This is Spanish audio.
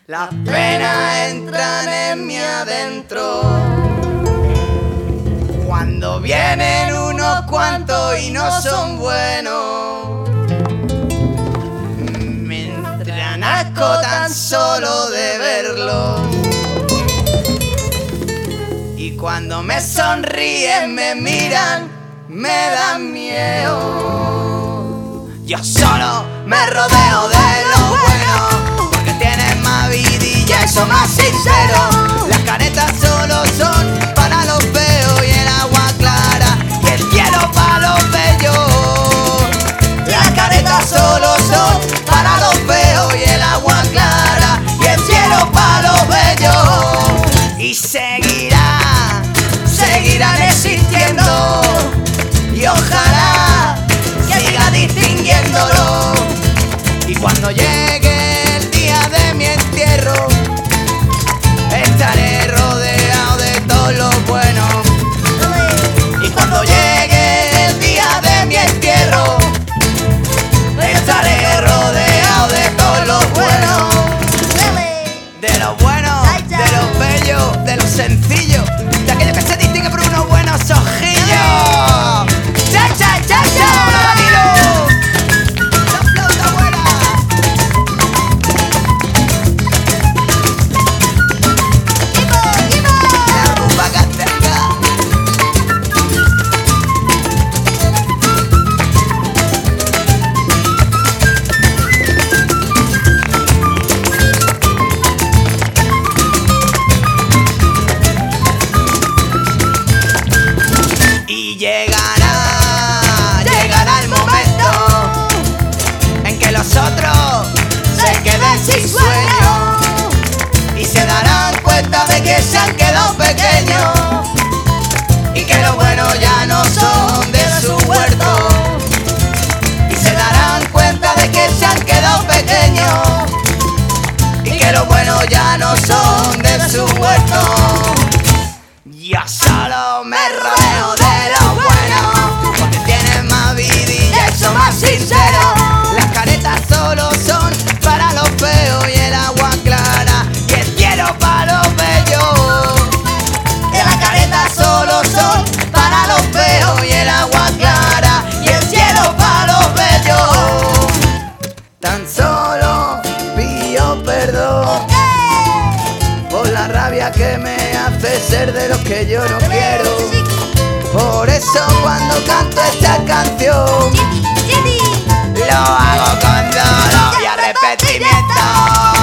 Las penas entran en mi adentro cuando vienen unos cuantos y no son buenos. Me entran asco tan solo de verlo. Y cuando me sonríen, me miran, me dan miedo. Yo solo me rodeo de lo bueno, porque tienen más vidilla y son más sinceros. Las caretas solo son para los feos y el agua clara y el cielo para los bellos. Las caretas solo son para los feos y el agua clara y el cielo para los bellos. Y seguirán existiendo y ojalá siga distinguiéndolo. Y cuando llegue el día de mi entierro, estaré rodeado de todos los buenos. Y cuando llegue el día de mi entierro, estaré rodeado de todos los buenos. De los buenos, de los bellos, de los sencillos, de aquellos que se distinguen por unos buenos ojillos. ¡Cha, cha, cha, cha! ¡La flauta buena! ¡La rumba casteca! Y llegará el momento en que los otros se queden sin sueño y se darán cuenta de que se han quedado pequeños y que lo bueno ya no son de su huerto. Y se darán cuenta de que se han quedado pequeños y que lo bueno ya no son de su huerto. Yo solo me rodeo de lo bueno, porque tienen más vidilla y son más sinceros. Las caretas solo son para los feos y el agua clara y el cielo para los bellos. Y las caretas solo son para los feos y el agua clara y el cielo para los bellos. Tan solo pido perdón por la rabia que me hace ser de los que yo no quiero. Por eso cuando canto esta canción lo hago con dolor y arrepentimiento.